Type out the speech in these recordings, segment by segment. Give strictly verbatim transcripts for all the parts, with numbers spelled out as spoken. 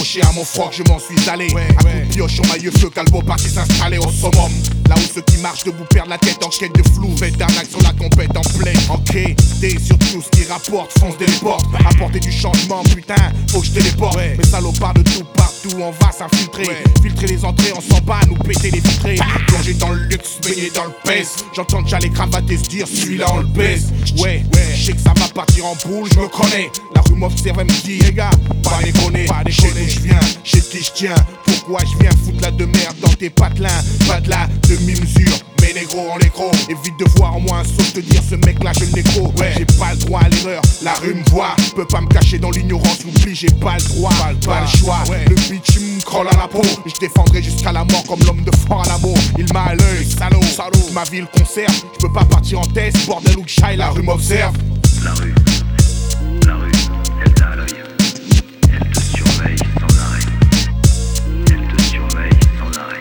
accroché à mon froc, je m'en suis allé. Ouais, à ouais. Coup de pioche sur maillot feu, Calvo parti s'installer au summum. Là où ceux qui marchent debout perdent la tête en quête de flou. Faites d'arnaque sur la compète en play. Enquêté sur tout ce qui rapporte, fonce des portes. Apporter du changement, putain, faut que je téléporte. Ouais. Mes salopards de tout partout, on va s'infiltrer. Ouais. Filtrer les entrées, on s'en bat, nous péter les vitrées. Plonger dans le luxe, baigner dans le pèse. J'entends déjà les cravates se dire, celui-là on le baise. Ouais, ouais, je sais que ça va partir en boule, je me connais. La rue m'observe, elle me dit, les gars, pas déconner. Je sais d'où je viens, je sais de qui je tiens. Pourquoi je viens foutre la de merde dans tes patelins. Pas de la demi-mesure, mais négro en l'écro. Évite de voir en moi un saut, te dire ce mec là je le nécro. Ouais, j'ai pas le droit à l'erreur, la rue me voit. Peux pas me cacher dans l'ignorance, l'oubli, j'ai pas le droit. Pas le, pas le choix, ouais. Le bitch me crolle à la peau. Je défendrai jusqu'à la mort comme l'homme de fort à l'amour. Il m'a à l'œil, salaud, salaud. Ma vie le conserve, je peux pas partir en test. Bordel ou que j'aille, la rue m'observe. La rue, la rue, elle t'a à l'œil. Elle te surveille sans arrêt. Elle te surveille sans arrêt.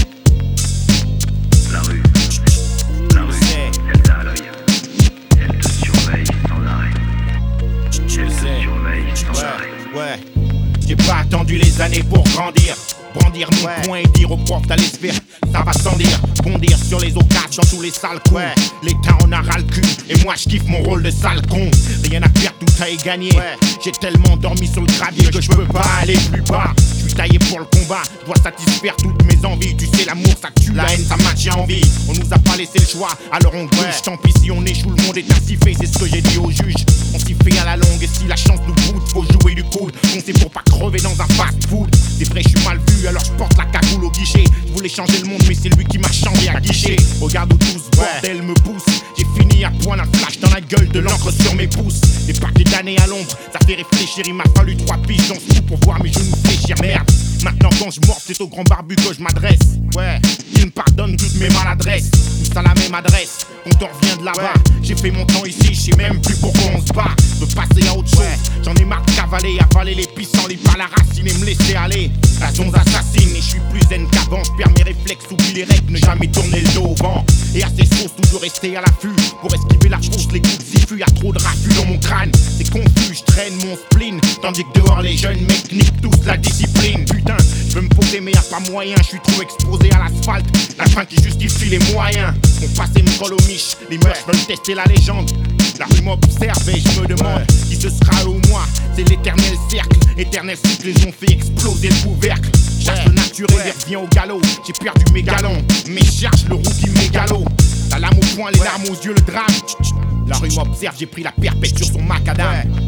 La rue, la rue, elle t'a à l'œil. Elle te surveille sans arrêt. Elle te surveille sans arrêt. Ouais, j'ai pas attendu les années pour grandir. Brandir mon ouais. Poing et dire aux profs d'aller se faire, ça va sans dire. Bondir sur les occasions dans tous les sales coups. Ouais. L'État en a ras le cul, et moi je kiffe mon rôle de sale con. Rien à perdre, tout à y gagner. Ouais. J'ai tellement dormi sur le gravier que je peux pas aller plus bas. Je suis taillé pour le combat, je dois satisfaire toutes mes envies. Tu sais, l'amour ça tue, la haine ça maintient en vie. On nous a pas laissé le choix, alors on bouge. Ouais. Tant pis si on échoue, le monde est ainsi fait, c'est ce que j'ai dit au juge. On s'y fait à la longue, et si la chance nous boude, faut jouer du coude. On sait pour pas crever dans un fast food. C'est vrai, je suis mal vu, alors je porte la cagoule au guichet. Je voulais changer le monde, mais c'est lui qui m'a changé à guichet. Regarde où tout ce bordel me pousse. J'ai fini à point un flash dans la gueule, de l'encre sur mes pouces. Des paquets d'années à l'ombre, ça fait réfléchir. Il m'a fallu trois piges dans ce trou pour voir mes genoux fléchir. Merde, maintenant quand je mords, c'est au grand barbu que je m'adresse. Ouais, il me pardonne toutes mes maladresses. Tous à la même adresse, on t'en revient de là-bas. Ouais. J'ai fait mon temps ici, je sais même plus pourquoi on se bat. Je veux passer à autre chose, ouais. J'en ai marre de cavaler, avaler les pissenlits par la racine et me laisser aller. La zonze assassine et je suis plus zen qu'avant. Je perds mes réflexes, oublie les règles, ne jamais tourner le dos au vent. Et à ces sauces, toujours rester à l'affût. Pour esquiver la fausse, les coups de zifu, y'a trop de raffus dans mon crâne. C'est confus, je traîne mon spleen. Tandis que dehors les jeunes mecs niquent tous la discipline. Putain, je veux me poser mais y'a pas moyen. Je suis trop exposé à l'asphalte, la fin qui justifie les moyens. Mon passé me colle aux miches, les meufs veulent tester la légende. La rue m'observe et je me demande ouais. Qui ce sera au moi. C'est l'éternel cercle, éternel cycle, ils ont fait exploser le couvercle. Chasse ouais. Le naturel ouais. Et revient au galop. J'ai perdu mes galons, mais cherche le rookie mégalo. La lame au poing, les ouais. Larmes aux yeux, le drame. La rue m'observe, j'ai pris la perpète sur son macadam. Ouais.